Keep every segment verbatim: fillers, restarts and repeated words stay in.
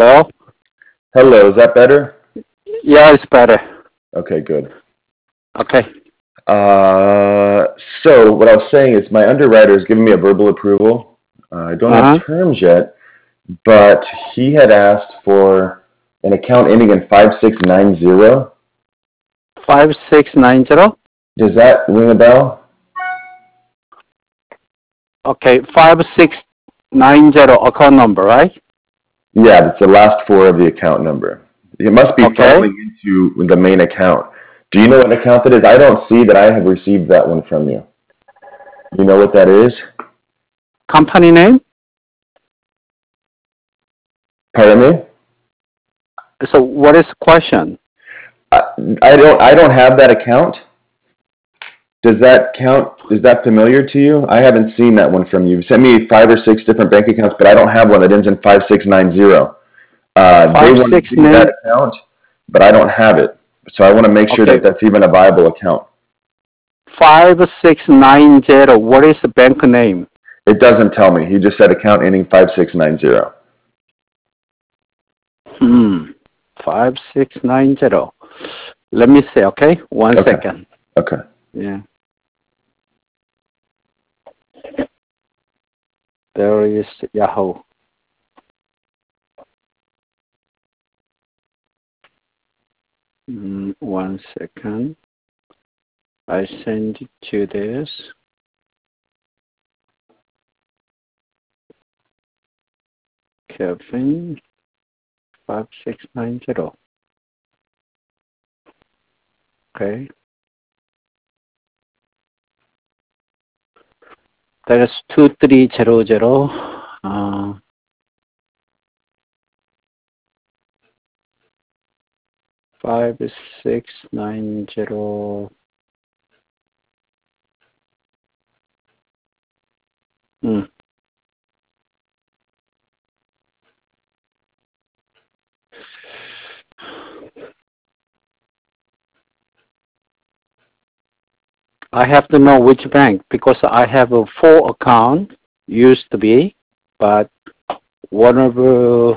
Hello? Hello, is that better? Yeah, it's better. Okay, good. Okay. Uh, so what I was saying is my underwriter is giving me a verbal approval. Uh, I don't have Uh-huh. terms yet, but he had asked for an account ending in five six nine zero. five six nine zero? Does that ring a bell? Okay, five six nine zero account number, right? Yeah, that's the last four of the account number. It must be Okay. funneling into the main account. Do you know what account that is? I don't see that I have received that one from you. You know what that is? Company name? Pardon me? So what is the question? I, I don't I don't have that account. Does that count? Is that familiar to you? I haven't seen that one from you. You sent me five or six different bank accounts, but I don't have one that ends in five six nine zero. Uh, they Five want to six give me that nine. account, but I don't have it. So I want to make sure Okay, that that's even a viable account. five six nine zero. What is the bank name? It doesn't tell me. He just said account ending five six nine zero. Hmm. Five six nine zero. Let me see. Okay, one Okay. second. Okay. Yeah. There is Yahoo. Mm, one second. I send it to this. Kevin five six nine zero. Okay. That is two three zero zero. Uh, five six nine zero. Hmm. I have to know which bank because I have a full account used to be, but one of the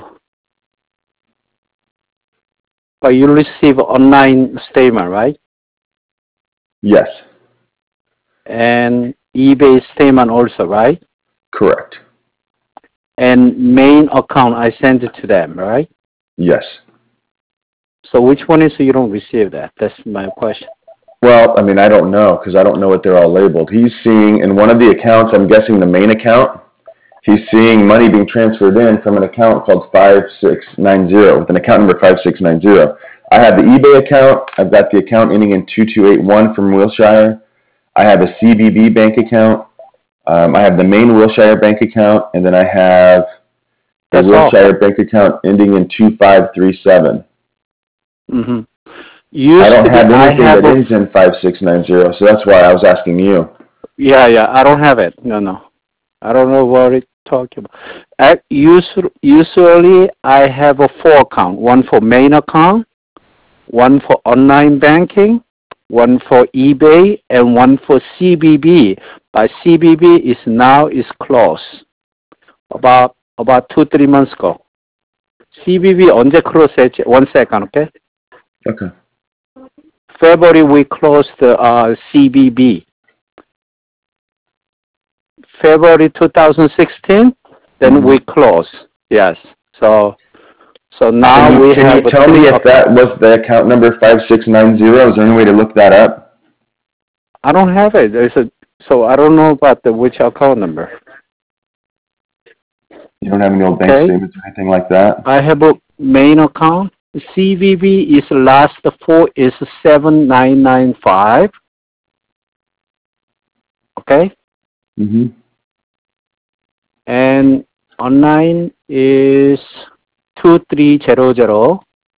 but you receive online statement, right? Yes. And eBay statement also, right? Correct. And main account I send it to them, right? Yes. So which one is you don't receive that? That's my question. Well, I mean, I don't know because I don't know what they're all labeled. He's seeing in one of the accounts, I'm guessing the main account, he's seeing money being transferred in from an account called five six nine zero with an account number five six nine zero. I have the eBay account. I've got the account ending in two two eight one from Wilshire. I have a C B B bank account. Um, I have the main Wilshire bank account, and then I have the That's all. Wilshire bank account ending in two five three seven. Mm-hmm. I Used don't to be, have I anything have that a, ends in five six nine zero, so that's why I was asking you. yeah, yeah, I don't have it. No, no. I don't know what it's talking about. I, usually, usually, I have a four account. One for main account, one for online banking, one for eBay, and one for C B B. But C B B is now is closed. About, about two, three months ago. C B B 언제 close? One second, okay? Okay. February we closed the uh, C B B. February twenty sixteen, then Mm-hmm. we close. Yes. So so Can now you we can you have tell me three if that accounts. was the account number five six nine zero? Is there any way to look that up? I don't have it. There's a so I don't know about the which account number. You don't have any old bank Okay. statements or anything like that? I have a main account. C V B is last four is seven nine nine five. Okay. Mm-hmm. And online is two three zero zero.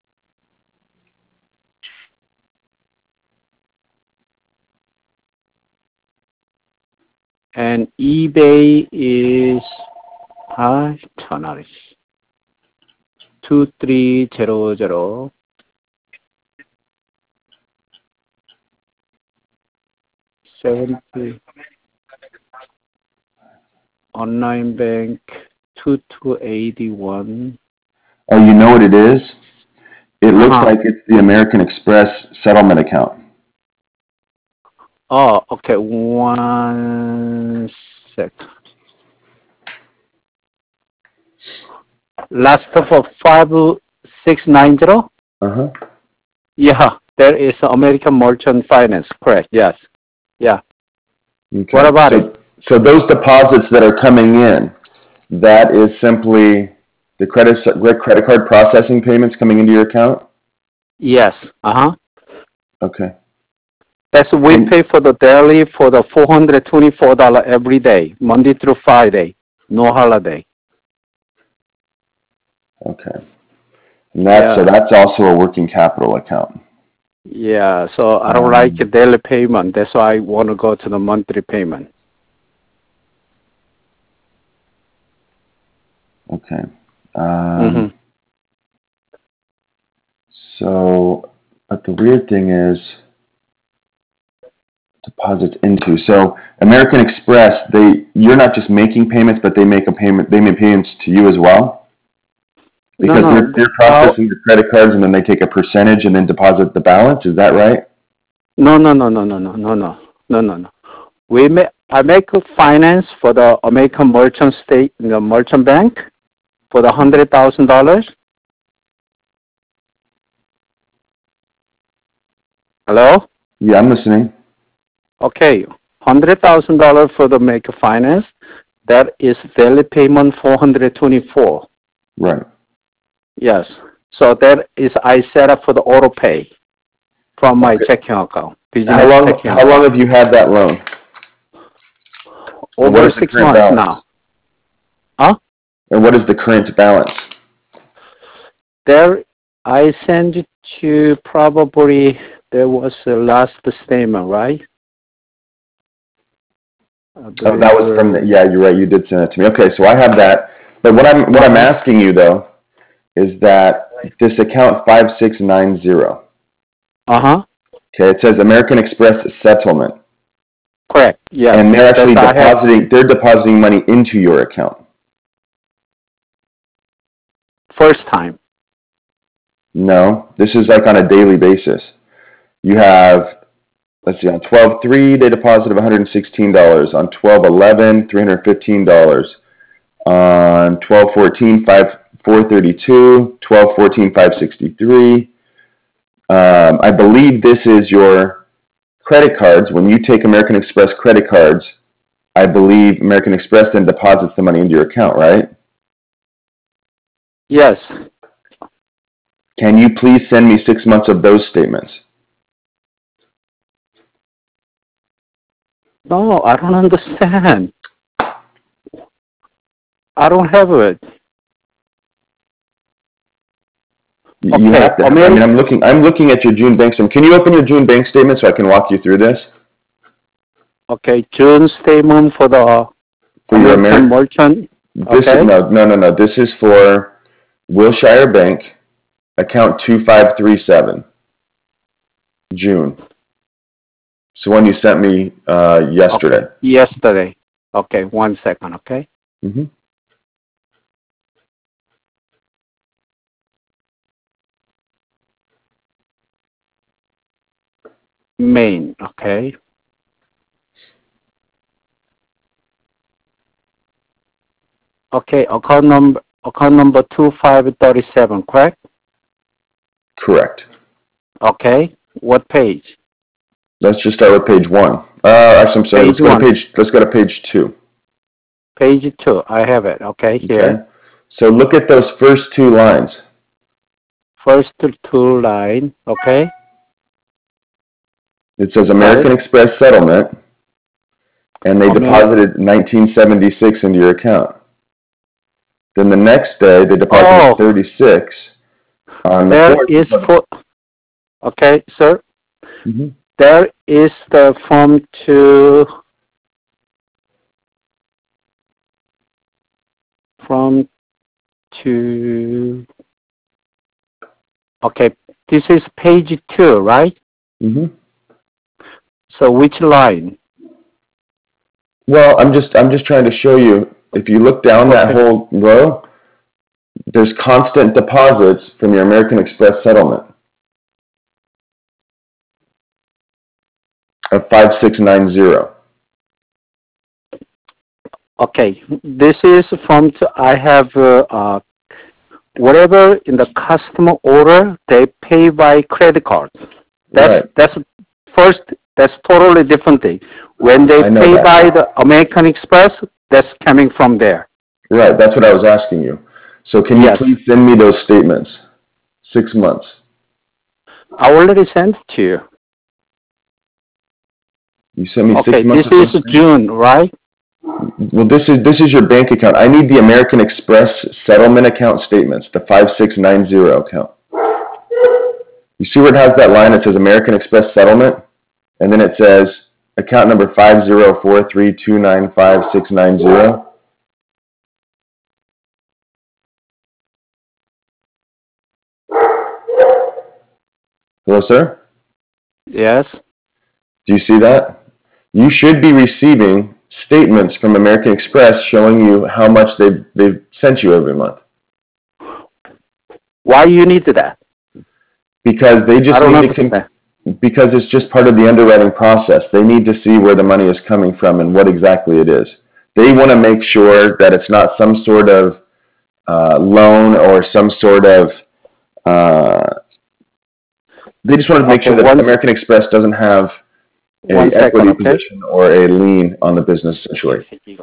And eBay is 아, 전화를 two three zero zero seven three online bank two two eight one. Oh, you know what it is? It looks Uh-huh. like it's the American Express settlement account. Oh, okay. One sec. Last for five six nine zero. Uh-huh. Yeah, there is American Merchant Finance. Correct. Yes. Yeah. Okay. What about so, it? So those deposits that are coming in, that is simply the credit credit card processing payments coming into your account? Yes. Uh huh. Okay. That's we And, pay for the daily for the four hundred twenty four dollar every day, Monday through Friday, no holiday. okay. And that's, so Yeah. that's also a working capital account. Yeah. So I don't like Um, a daily payment. That's why I want to go to the monthly payment. okay. Um, Mm-hmm. so, but the weird thing is deposits into. So American Express, they you're not just making payments, but they make a payment. They make payments to you as well No, because they're no. they're Uh, processing the credit cards and then they take a percentage and then deposit the balance. Is that right? no, no, no, no, no, no, no, no, no, no, no. We make I make a finance for the American Merchant State, the Merchant Bank, for the hundred thousand dollars. Hello. Yeah, I'm listening. Okay, hundred thousand dollars for the make finance. That is daily payment four hundred twenty four. Right. Yes. So that is I set up for the auto pay from my Okay. checking account, business How long checking how long account. have you had that loan? And what Over is the six current months balance? now. Huh? And what is the current balance? There, I sent it to probably there was the last statement, right? I Oh, believe. that was from the, yeah, you're right. You did send it to me. Okay, so I have that. But what I'm what Uh I'm huh. asking you though is that this account five six nine zero. Uh huh. Okay, it says American Express settlement, Correct. Yes. and they're That's actually I have depositing they're depositing money into your account. first time. No, this is like on a daily basis. You have, let's see, on twelve three they deposited one hundred sixteen dollars. On twelve eleven three hundred fifteen dollars. On twelve fourteen five four thirty two. twelve fourteen five sixty three. Um, I believe this is your credit cards. When you take American Express credit cards, I believe American Express then deposits the money into your account, right? Yes. Can you please send me six months of those statements? No, I don't understand. I don't have it. You Okay, have to. Have, I mean, American. I'm looking. I'm looking at your June bank statement. Can you open your June bank statement so I can walk you through this Okay, June statement for the for your American American? merchant. This is Okay. no, no, no, no. This is for Wilshire Bank, account two five three seven, June. It's the one you sent me uh, Okay. yesterday. Yesterday. Okay, one second. Okay. Mm-hmm. Main. Okay. Okay. Account number. Account number two five thirty seven. Correct. Correct. Okay. What page? Let's just start with page one. Uh, actually, I'm sorry. Page Let's go to one. page. Let's go to page two. Page two. I have it. Okay. Okay. Here. So look at those first two lines. First two line. Okay. It says Got American it. Express settlement, and they American. deposited nineteen seventy-six into your account. Then the next day, they deposited Oh, thirty-six. On the there fourth, is for. Okay, sir. mm-hmm. There is the form to from to. Okay, this is page two, right? Mm-hmm. So which line? Well, I'm just I'm just trying to show you. If you look down that Okay. whole row, there's constant deposits from your American Express settlement of five six nine zero. Okay, this is from, t- I have, uh, uh, whatever in the customer order, they pay by credit card. That's, Right. that's first, that's totally different thing. When they I know pay that. by the American Express, that's coming from there. Right, that's what I was asking you. So can you Yes. please send me those statements? Six months. I already sent it to you. You sent me Okay, six months. this is June, right? Well, this is this is your bank account. I need the American Express settlement account statements, the five six nine zero account. You see where it has that line that says American Express settlement, and then it says account number five zero four three two nine five six nine zero. Hello, sir? Yes. Do you see that? You should be receiving statements from American Express showing you how much they've, they've sent you every month. Why you need that? Because they just I don't need to understand. con- because it's just part of the underwriting process. They need to see where the money is coming from and what exactly it is. They want to make sure that it's not some sort of uh, loan or some sort of uh, they just want to make Okay, sure that one, American Express doesn't have a one second, equity okay? position or a lien on the business essentially.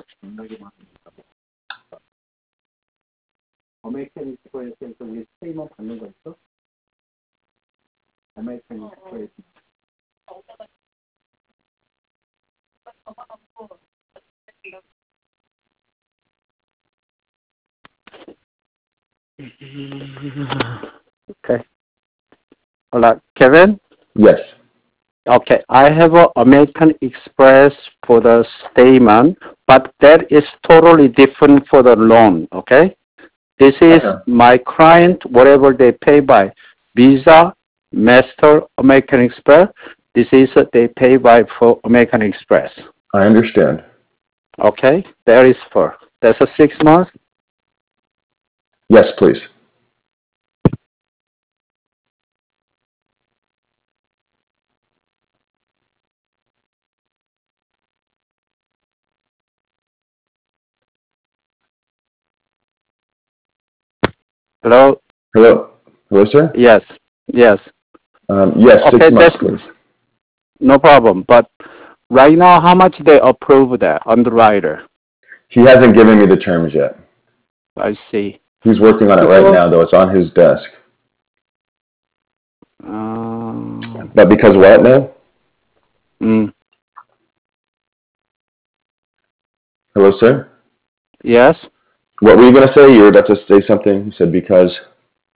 American Express에서 우리 스테이먼 받는 거 있어? American Express. Okay. Hello, Kevin? Yes. Okay, I have a American Express for the statement, but that is totally different for the loan, okay? This is Okay. my client, whatever they pay by Visa, Master, American Express. This is uh, they pay by for American Express. I understand. Okay, that is for that's a six months. Yes, please. Hello. Hello. Hello, sir? Yes. Yes. Um, yes, Okay, six months, that's please. no problem. But right now, how much they approve that underwriter? He hasn't given me the terms yet. I see. He's working on it right now, though. It's on his desk. Um, But because what now? mm, Hello, sir? yes. What were you going to say? You were about to say something. You said because.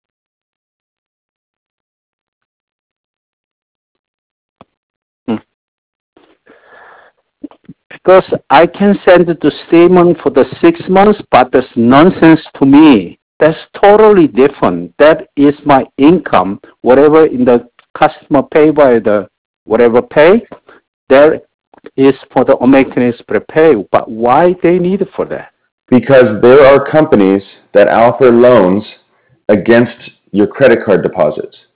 Because I can send the statement for the six months, but that's nonsense to me. That's totally different. That is my income, whatever in the customer pay by the whatever pay, there is for the American Express pay. But why they need for that? Because there are companies that offer loans against your credit card deposits.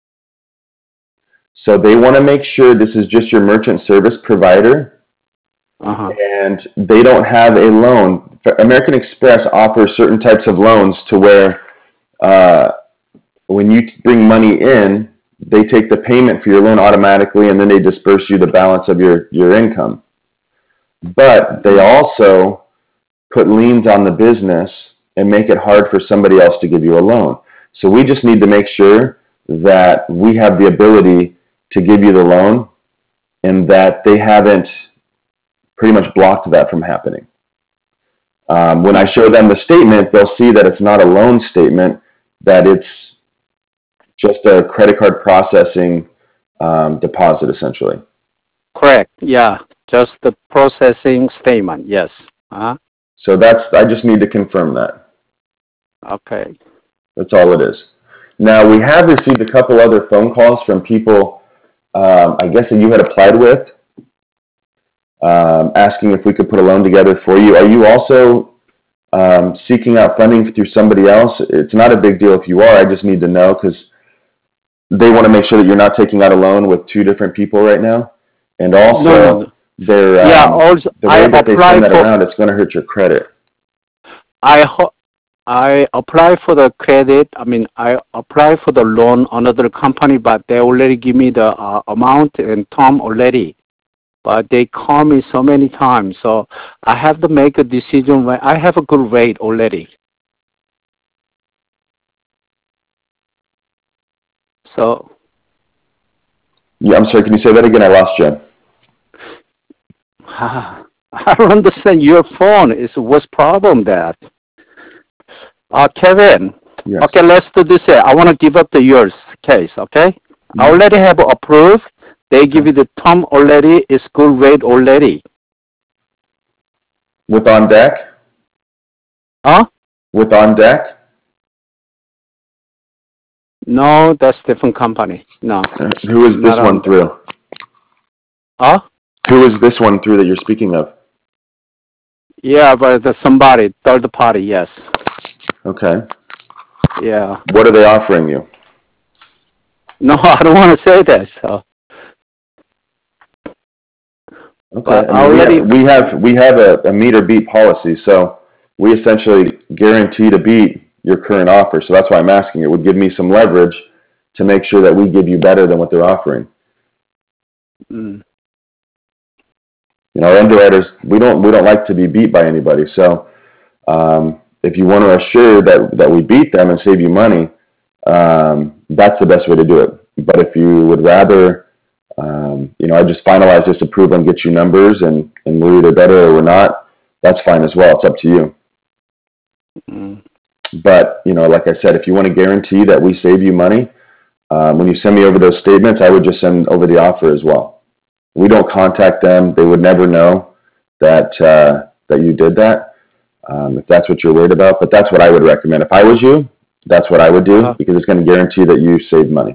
So they want to make sure this is just your merchant service provider. Uh-huh. And they don't have a loan. American Express offers certain types of loans to where uh, when you bring money in, they take the payment for your loan automatically and then they disperse you the balance of your, your income. But they also put liens on the business and make it hard for somebody else to give you a loan. So we just need to make sure that we have the ability to give you the loan and that they haven't pretty much blocked that from happening. Um, when I show them the statement, they'll see that it's not a loan statement, that it's just a credit card processing um, deposit, essentially. Correct. Yeah. Just the processing statement. Yes. Uh-huh. So that's, I just need to confirm that. Okay. That's all it is. Now, we have received a couple other phone calls from people, um, I guess, that you had applied with, um, asking if we could put a loan together for you. Are you also um, seeking out funding through somebody else, it's not a big deal if you are. I just need to know because they want to make sure that you're not taking out a loan with two different people right now. And also, No, no, no. they're, Yeah, um, also the I way that they apply send that for around, it's going to hurt your credit. I ho- I apply for the credit. I mean, I apply for the loan another company, but they already give me the uh, amount and term already. But they call me so many times, so I have to make a decision when I have a good rate already. So Yeah, I'm sorry, can you say that again? I lost you. I don't understand your phone. Is what's problem that? Uh, Kevin. Yes. Okay, let's do this. Here. I want to give up the yours case. Okay, Mm-hmm. I already have approved. They give you the term already. It's good rate already. With On Deck? Huh? With On Deck? No, that's different company. No. Uh, who is this Not one on through? Huh? Who is this one through that you're speaking of? Yeah, but the somebody, third party, yes. Okay. Yeah. What are they offering you? No, I don't want to say that. So. Okay. But I I mean, already. we have we have, we have a, a meet or beat policy, so we essentially guarantee to beat your current offer. So that's why I'm asking. It would give me some leverage to make sure that we give you better than what they're offering. Mm. You know, our underwriters, we don't we don't like to be beat by anybody. So um, if you want to assure that that we beat them and save you money, um, that's the best way to do it. But if you would rather, um, you know, I just finalize this approval and get you numbers, and, and we're either better or we're not, that's fine as well. It's up to you. Mm. But, you know, like I said, if you want to guarantee that we save you money, um, when you send me over those statements, I would just send over the offer as well. We don't contact them. They would never know that uh, that you did that, um, if that's what you're worried about. But that's what I would recommend. If I was you, that's what I would do, Uh-huh. because it's going to guarantee that you save money.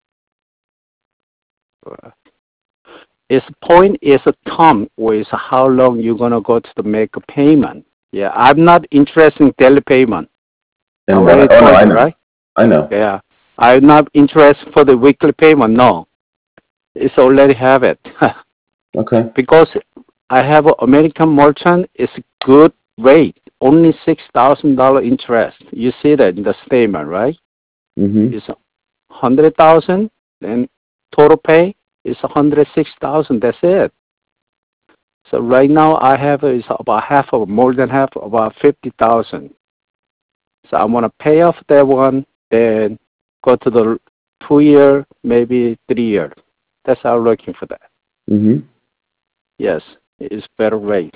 Its point is a term with how long you're going to go to make a payment. Yeah, I'm not interested in daily payment. I And already uh, oh no, told I you, know, right? I know. Yeah. I'm not interested for the weekly payment, no. It's already have it. Okay. Because I have an American merchant, it's good rate, only six thousand dollars interest. You see that in the statement, right? Mm-hmm. It's one hundred thousand dollars, and total pay is one hundred six thousand dollars. That's it. So right now I have is about half of, more than half, about fifty thousand dollars. So I want to pay off that one, then go to the two year, maybe three year. That's how I'm looking for that. Mm-hmm. Yes, it's better rate.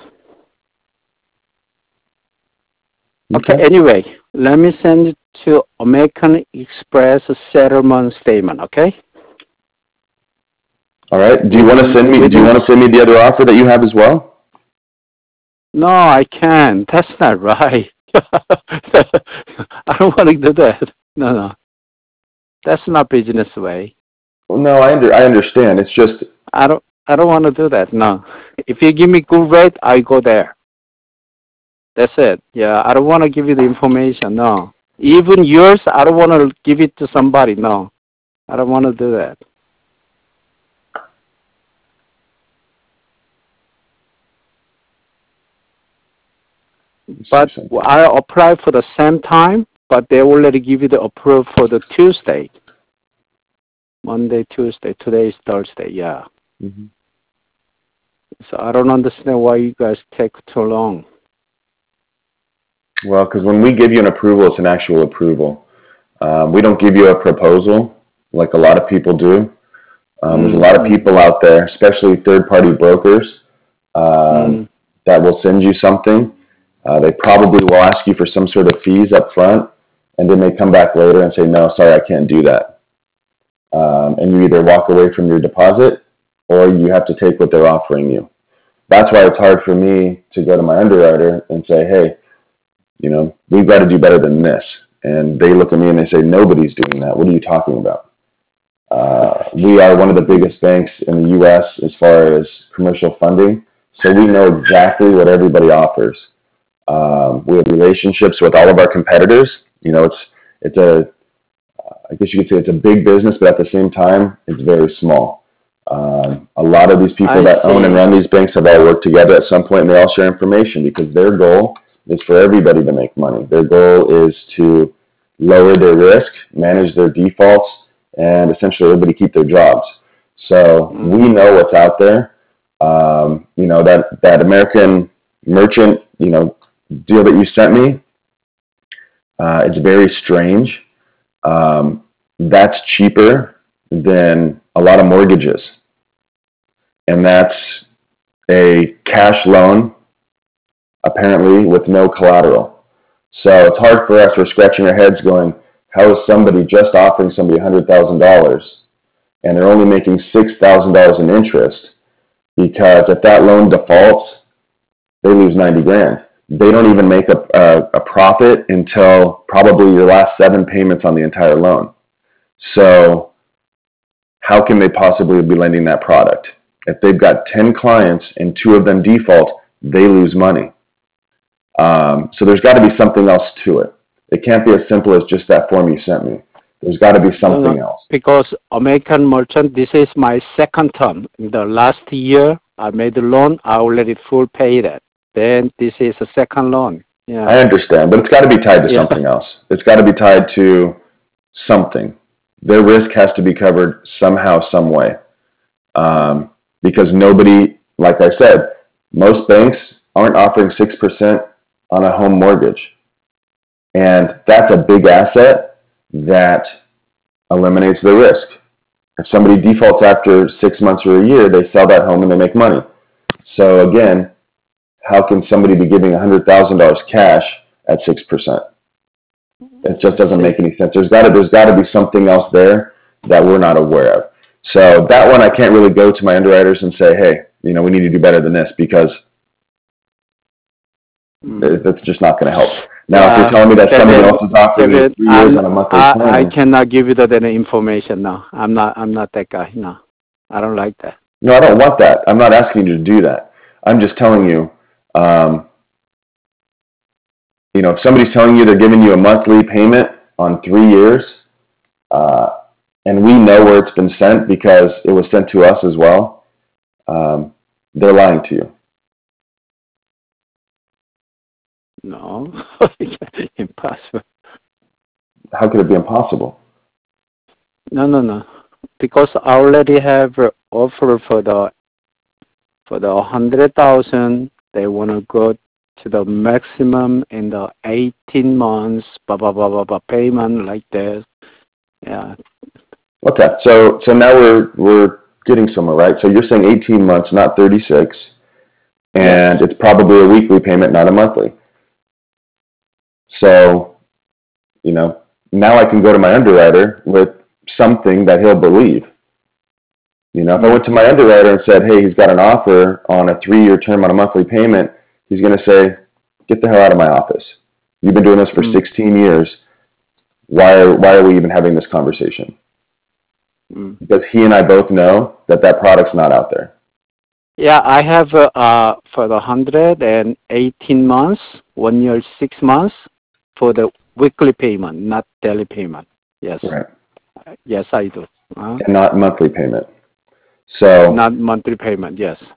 Okay. Okay, anyway, let me send it to American Express settlement statement, okay? All right. Do you Within, want to send me? Do you within, want to send me the other offer that you have as well? no, I can't. That's not right. I don't want to do that. No, no. That's not business way. Well, no, I under, I understand. It's just I don't I don't want to do that. No. If you give me good rate, I go there. That's it. Yeah, I don't want to give you the information. No. Even yours, I don't want to give it to somebody. No. I don't want to do that. But I apply for the same time, but they already give you the approval for the Tuesday. Monday, Tuesday. Today is Thursday. Yeah. Mm-hmm. So I don't understand why you guys take too long. Well, because when we give you an approval, it's an actual approval. Um, we don't give you a proposal like a lot of people do. Um, there's a lot of people out there, especially third-party brokers, um, Mm. that will send you something. Uh, they probably will ask you for some sort of fees up front, and then they come back later and say, no, sorry, I can't do that. Um, and you either walk away from your deposit or you have to take what they're offering you. That's why it's hard for me to go to my underwriter and say, hey, you know, we've got to do better than this. And they look at me and they say, nobody's doing that. What are you talking about? Uh, we are one of the biggest banks in the U S as far as commercial funding, so we know exactly what everybody offers. Um, we have relationships with all of our competitors. You know, it's it's a I guess you could say it's a big business, but at the same time, it's very small. Um, a lot of these people I that own and see. run these banks have all worked together at some point, and they all share information because their goal is for everybody to make money. Their goal is to lower their risk, manage their defaults, and essentially everybody keep their jobs. So Mm. we know what's out there. Um, you know, that, that American merchant, you know, deal that you sent me, uh, it's very strange. Um, that's cheaper than a lot of mortgages. And that's a cash loan, apparently with no collateral. So it's hard for us. We're scratching our heads going, how is somebody just offering somebody one hundred thousand dollars and they're only making six thousand dollars in interest? Because if that loan defaults, they lose ninety grand. They don't even make a, a, a profit until probably your last seven payments on the entire loan. So how can they possibly be lending that product? If they've got ten clients and two of them default, they lose money. Um, so there's got to be something else to it. It can't be as simple as just that form you sent me. There's got to be No, something no, else. because American merchant, this is my second term. In the last year, I made the loan. I already full paid it. Then this is a second loan. Yeah. I understand, but it's got to be tied to Yeah. something else. It's got to be tied to something. Their risk has to be covered somehow, some way. Um, because nobody, like I said, most banks aren't offering six percent on a home mortgage. And that's a big asset that eliminates the risk. If somebody defaults after six months or a year, they sell that home and they make money. So again, how can somebody be giving one hundred thousand dollars cash at six percent? It just I doesn't see. make any sense. There's got to there's got to be something else there that we're not aware of. So that one, I can't really go to my underwriters and say, hey, you know, we need to do better than this because Mm. that's just not going to help. Now, if you're Yeah, telling me that somebody Kevin, else is offering you Kevin, three years I'm, on a monthly I, I plan, cannot give you that any information now. I'm not, I'm not that guy. No, I don't like that. no, I don't want that. I'm not asking you to do that. I'm just telling you, um, you know, if somebody's telling you they're giving you a monthly payment on three years, uh, and we know where it's been sent because it was sent to us as well, um, they're lying to you. No, impossible. How could it be impossible? No, no, no. Because I already have uh, offer for the for the hundred thousand. They want to go to the maximum in the eighteen months. Blah blah blah blah blah payment like this. Yeah. Okay, so so now we're we're getting somewhere, right? So you're saying eighteen months, not thirty-six, and Yes. it's probably a weekly payment, not a monthly. So, you know, now I can go to my underwriter with something that he'll believe. You know, if I Mm. went to my underwriter and said, hey, he's got an offer on a three-year term on a monthly payment, he's going to say, get the hell out of my office. You've been doing this for Mm. sixteen years. Why are, why are we even having this conversation? Mm. Because he and I both know that that product's not out there. Yeah, I have uh, uh for the hundred and eighteen months, one year six months for the weekly payment, not daily payment. Yes. Right. Yes, I do. Uh, And not monthly payment. So, not monthly payment. Yes.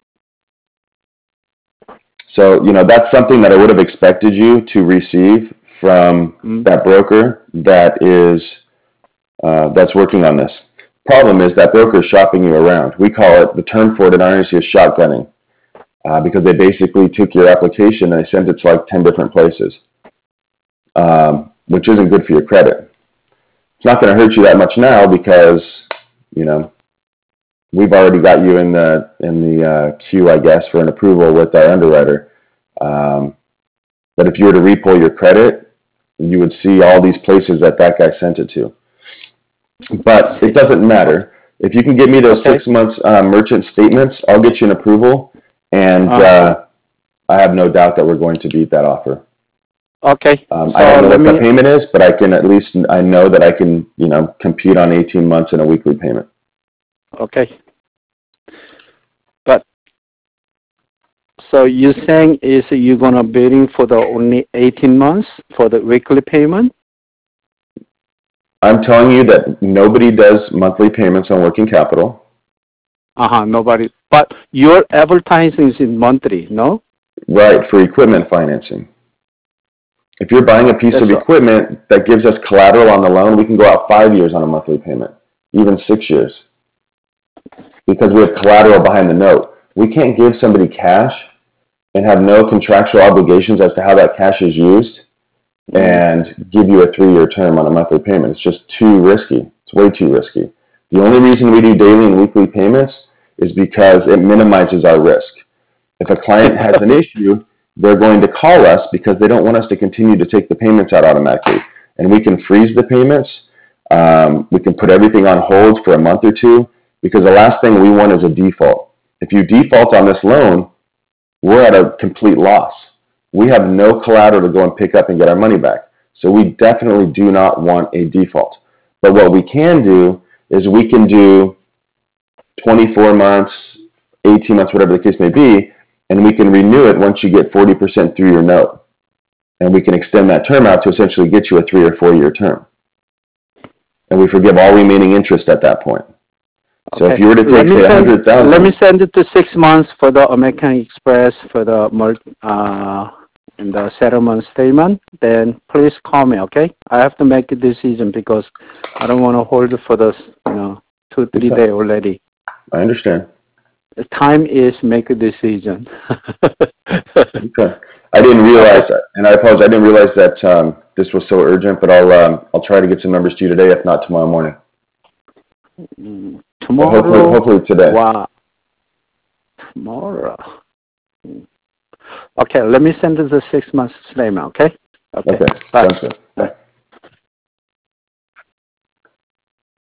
so you know, that's something that I would have expected you to receive from Mm. that broker that is uh, that's working on this. Problem is that broker is shopping you around. We call it, the term for it in our industry is shotgunning, uh, because they basically took your application and they sent it to like ten different places, um, which isn't good for your credit. It's not going to hurt you that much now because, you know, we've already got you in the in the uh, queue, I guess, for an approval with our underwriter. Um, but if you were to repull your credit, you would see all these places that that guy sent it to. But it doesn't matter. If you can give me those Okay. six months uh, merchant statements, I'll get you an approval, and Uh, uh, I have no doubt that we're going to beat that offer. okay. Um, So I don't know let what the me. payment is, but I can at least I know that I can you know compete on eighteen months and a weekly payment. Okay. But So you're saying is you're gonna bidding for the only eighteen months for the weekly payment? I'm telling you that nobody does monthly payments on working capital. Uh-huh, nobody. But your advertising is in monthly, no? Right, for equipment financing. If you're buying a piece That's of right. equipment that gives us collateral on the loan, we can go out five years on a monthly payment, even six years, because we have collateral behind the note. We can't give somebody cash and have no contractual obligations as to how that cash is used and give you a three-year term on a monthly payment. It's just too risky. It's way too risky. The only reason we do daily and weekly payments is because it minimizes our risk. If a client has an issue, they're going to call us because they don't want us to continue to take the payments out automatically. And we can freeze the payments. Um, we can put everything on hold for a month or two, because the last thing we want is a default. If you default on this loan, we're at a complete loss. We have no collateral to go and pick up and get our money back. So we definitely do not want a default. But what we can do is we can do twenty-four months, eighteen months, whatever the case may be, and we can renew it once you get forty percent through your note. And we can extend that term out to essentially get you a three or four year term. And we forgive all remaining interest at that point. So Okay. if you were to Let take, me say, send, one hundred thousand let me dollars. send it to six months for the American Express for the mul- uh, in the settlement statement. Then please call me, okay? I have to make a decision because I don't want to hold it for the you know two three Okay. day already. I understand. The time is make a decision. Okay. I didn't realize that, and I apologize. I didn't realize that um, this was so urgent, but I'll um, I'll try to get some numbers to you today, if not tomorrow morning. Mm, But hopefully, Tomorrow, hopefully today. wow, tomorrow. Okay, let me send it the six months statement, okay? Okay, Okay. bye. Sounds good. Bye.